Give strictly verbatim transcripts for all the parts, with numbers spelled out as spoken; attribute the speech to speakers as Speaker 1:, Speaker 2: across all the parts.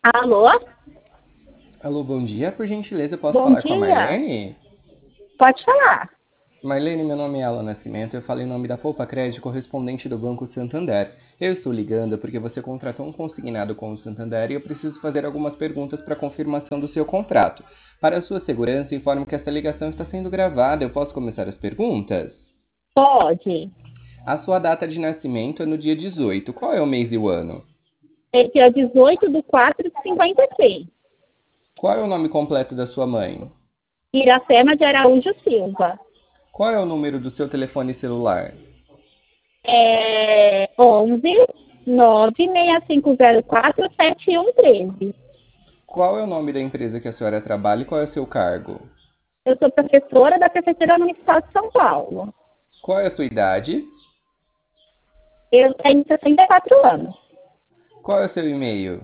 Speaker 1: Alô?
Speaker 2: Alô, bom dia. Por gentileza, eu posso
Speaker 1: Bom
Speaker 2: falar com a
Speaker 1: dia.
Speaker 2: Marlene?
Speaker 1: Pode falar.
Speaker 2: Marlene, meu nome é Alan Nascimento. Eu falo em nome da Poupa Crédito, correspondente do Banco Santander. Eu estou ligando porque você contratou um consignado com o Santander e eu preciso fazer algumas perguntas para confirmação do seu contrato. Para a sua segurança, informo que esta ligação está sendo gravada. Eu posso começar as perguntas?
Speaker 1: Pode.
Speaker 2: A sua data de nascimento é no dia dezoito. Qual é o mês e o ano?
Speaker 1: É dia dezoito de quatro de cinquenta e seis.
Speaker 2: Qual é o nome completo da sua mãe?
Speaker 1: Iracema de Araújo Silva.
Speaker 2: Qual é o número do seu telefone celular?
Speaker 1: É onze nove seis cinco zero quatro sete um três.
Speaker 2: Qual é o nome da empresa que a senhora trabalha e qual é o seu cargo?
Speaker 1: Eu sou professora da Prefeitura Municipal de São Paulo.
Speaker 2: Qual é a sua idade?
Speaker 1: Eu tenho sessenta e quatro anos.
Speaker 2: Qual é o seu e-mail?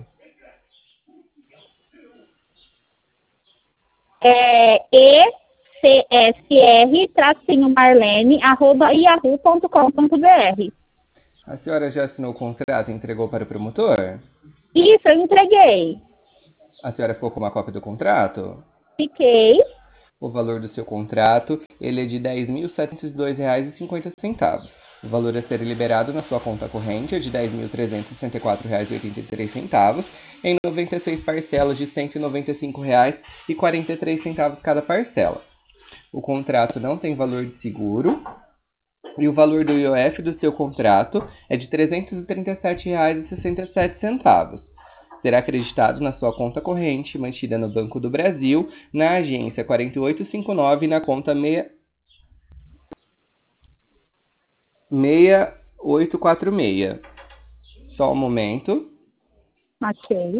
Speaker 1: É e c s r tracinho marlene arroba yahoo ponto com ponto b r.
Speaker 2: A senhora já assinou o contrato e entregou para o promotor?
Speaker 1: Isso, eu entreguei.
Speaker 2: A senhora ficou com uma cópia do contrato?
Speaker 1: Fiquei.
Speaker 2: O valor do seu contrato, ele é de dez mil setecentos e dois reais e cinquenta centavos. O valor a ser liberado na sua conta corrente é de dez mil trezentos e sessenta e quatro reais e oitenta e três centavos, em noventa e seis parcelas de cento e noventa e cinco reais e quarenta e três centavos cada parcela. O contrato não tem valor de seguro e o valor do I O F do seu contrato é de trezentos e trinta e sete reais e sessenta e sete centavos. Será acreditado na sua conta corrente, mantida no Banco do Brasil, na agência quatro oito cinco nove, na conta seis oito quatro seis. Só um momento.
Speaker 1: Ok.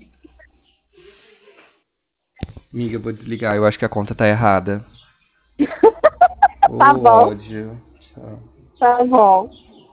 Speaker 2: Amiga, eu vou desligar, eu acho que a conta tá errada.
Speaker 1: Tá
Speaker 2: Ô,
Speaker 1: bom,
Speaker 2: ódio. Tchau.
Speaker 1: tá bom.